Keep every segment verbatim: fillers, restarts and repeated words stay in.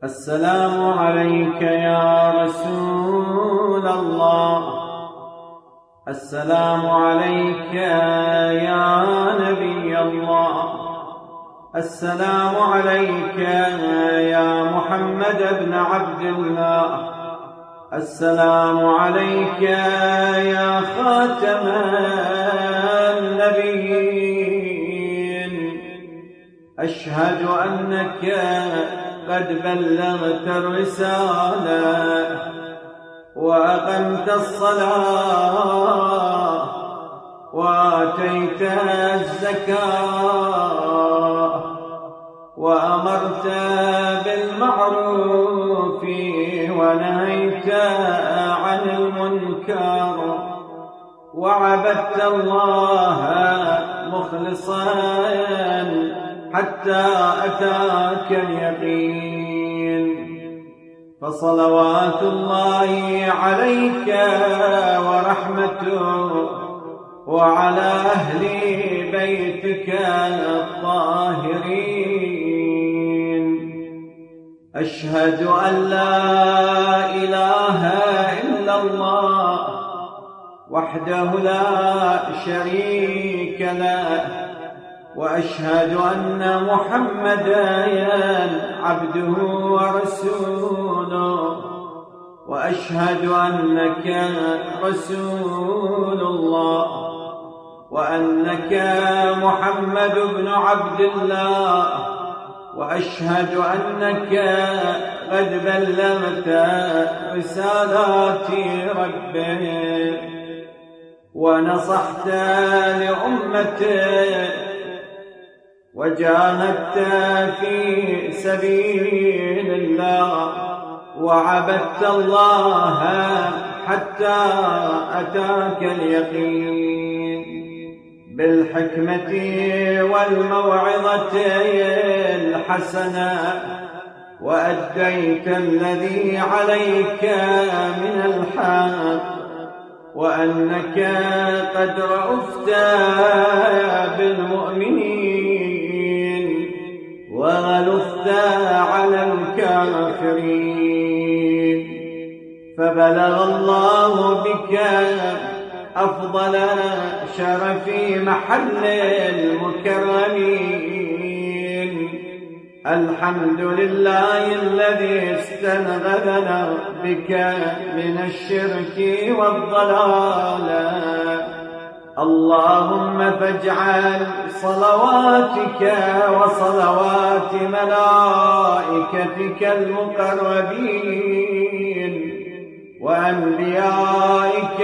السلام عليك يا رسول الله. السلام عليك يا نبي الله. السلام عليك يا محمد بن عبد الله. السلام عليك يا خاتم النبيين. أشهد أنك قد بلغت الرسالة وأقمت الصلاة وآتيت الزكاة وأمرت بالمعروف ونهيت عن المنكر وعبدت الله مخلصا حتى أتاك اليقين. فصلوات الله عليك ورحمته وعلى أهل بيتك الطاهرين. أشهد أن لا إله إلا الله وحده لا شريك له، وأشهد أن محمدًا عبده ورسوله، وأشهد أنك رسول الله، وأنك محمد بن عبد الله، وأشهد أنك قد بلغت رسالات ربك ونصحت لأمته وجاهدت في سبيل الله وعبدت الله حتى أتاك اليقين بالحكمة والموعظة الحسنة، وأديت الذي عليك من الحق، وأنك قد رأفت بالمؤمنين وغلظت على الكافرين. فبلغ الله بك أفضل شرف محل المكرمين. الحمد لله الذي استنقذنا بك من الشرك والضلال. اللهم فاجعل صلواتك وصلوات ملائكتك المقربين وأنبيائك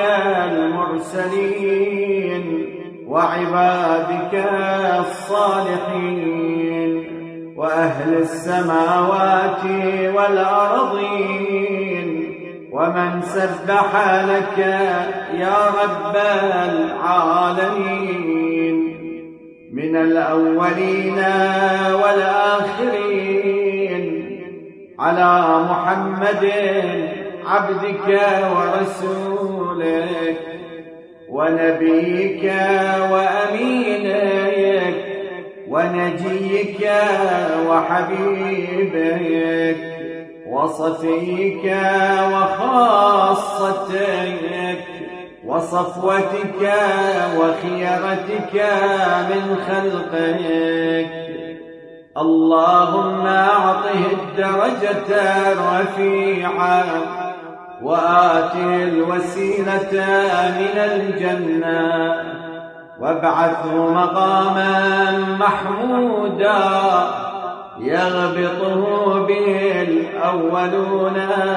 المرسلين وعبادك الصالحين وأهل السماوات والأرضين ومن سبح لك يا رب العالمين من الأولين والآخرين على محمد عبدك ورسولك ونبيك وأمينك ونجيك وحبيبك وصفيك وخاصتك وصفوتك وخيرتك من خلقك. اللهم أعطه الدرجة الرفيعة وآته الوسيلة من الجنة وابعثه مقاما محمودا يغبطه به الأولون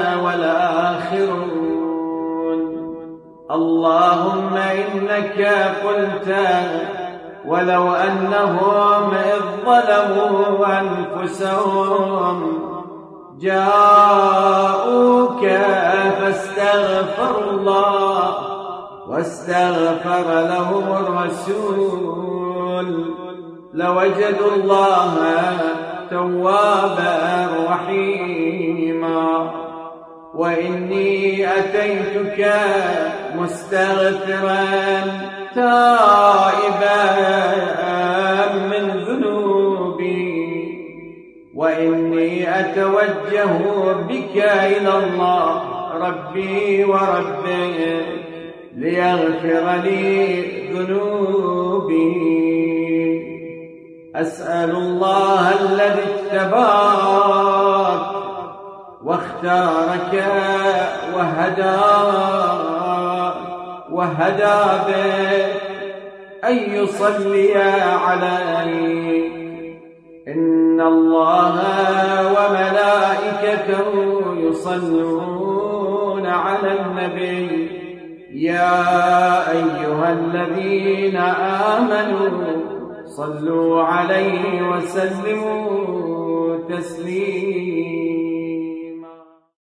والآخرون. اللهم إنك قلت ولو أنهم إذ ظلموا أنفسهم جاءوك فاستغفروا الله واستغفر لهم الرسول لوجدوا الله توابا رحيما. وإني أتيتك مستغفرا تائبا من ذنوبي وإني أتوجه بك إلى الله ربي وربك ليغفر لي ذنوبي. أسأل الله الذي اجتباك واختارك وهداك وهدى بك أن يصلي عليك. إن الله وملائكته يصلون على النبي يا أيها الذين آمنوا صلوا عليه وسلموا تسليما.